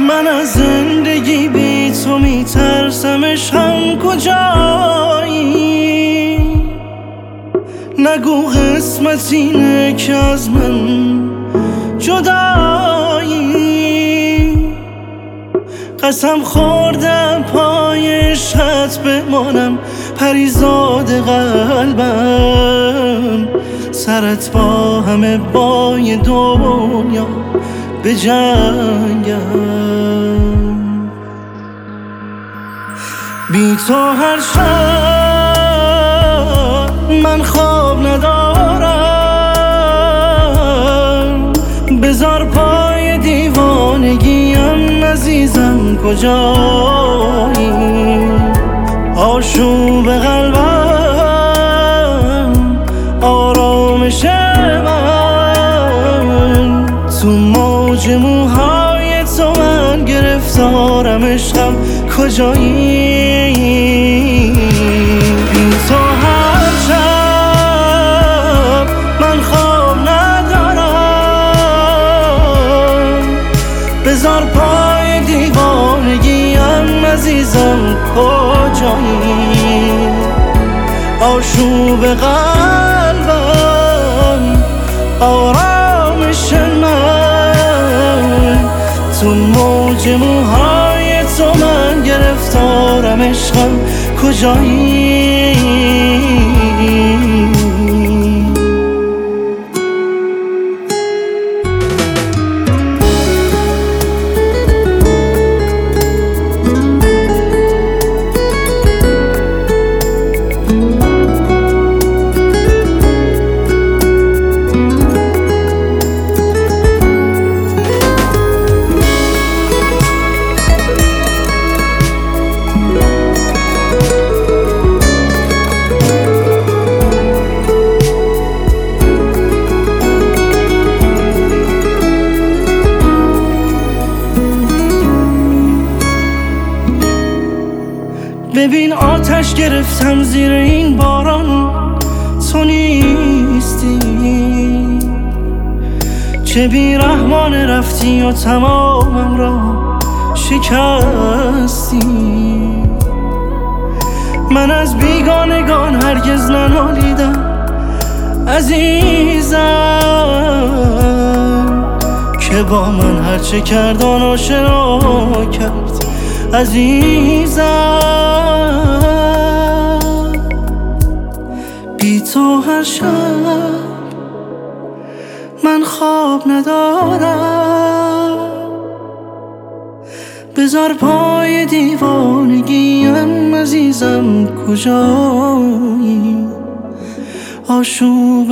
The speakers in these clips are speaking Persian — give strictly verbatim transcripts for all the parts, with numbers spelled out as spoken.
من از زندگی بی تو میترسمش، هم کجایی؟ نگو قسمت اینه که از من جدایی. قسم خوردم پای عشقت بمانم، پریزاد قلبم، سرت با همه بای دنیا به جنگم. بی تو هر شب من خواب ندارم، بذار پای دیوانگیم عزیزم کجایی؟ آشوب قلبم، آرامش من، تو موج موهای تو من گرفتارم عشقم کجایی؟ بی تو هر شب من خواب ندارم، بذار پای دیوانگیم عزیزم کجایی؟ آشوب قلبم، آرامش من، تو موج موهای تو من گرفتارم عشقم کجایی؟ ببین آتش گرفتم زیر این باران، تو نیستی، چه بیرحمانه رفتی و تمامم را شکستی. من از بیگانگان هرگز ننالیدم عزیزم، که با من هرچه کرد آن آشنا کرد عزیزم. بی تو هر شب من خواب ندارم، بذار پای دیوانگیم عزیزم کجایی؟ آشوب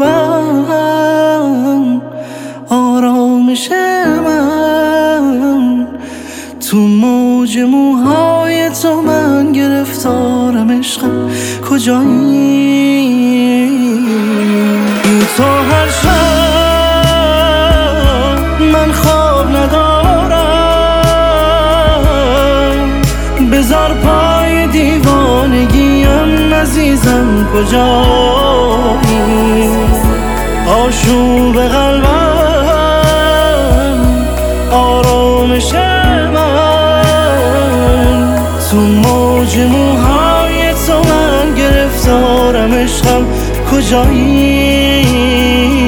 قلبم، آرامش من، تو موج موهای تو من گرفتارم عشقم کجایی؟ بی تو هر شب من خواب ندارم، بذار پای دیوانگیم عزیزم کجایی؟ آشوب قلبم، آرامش من، تو موج موهای تو من گرفتارم عشقم کجایی؟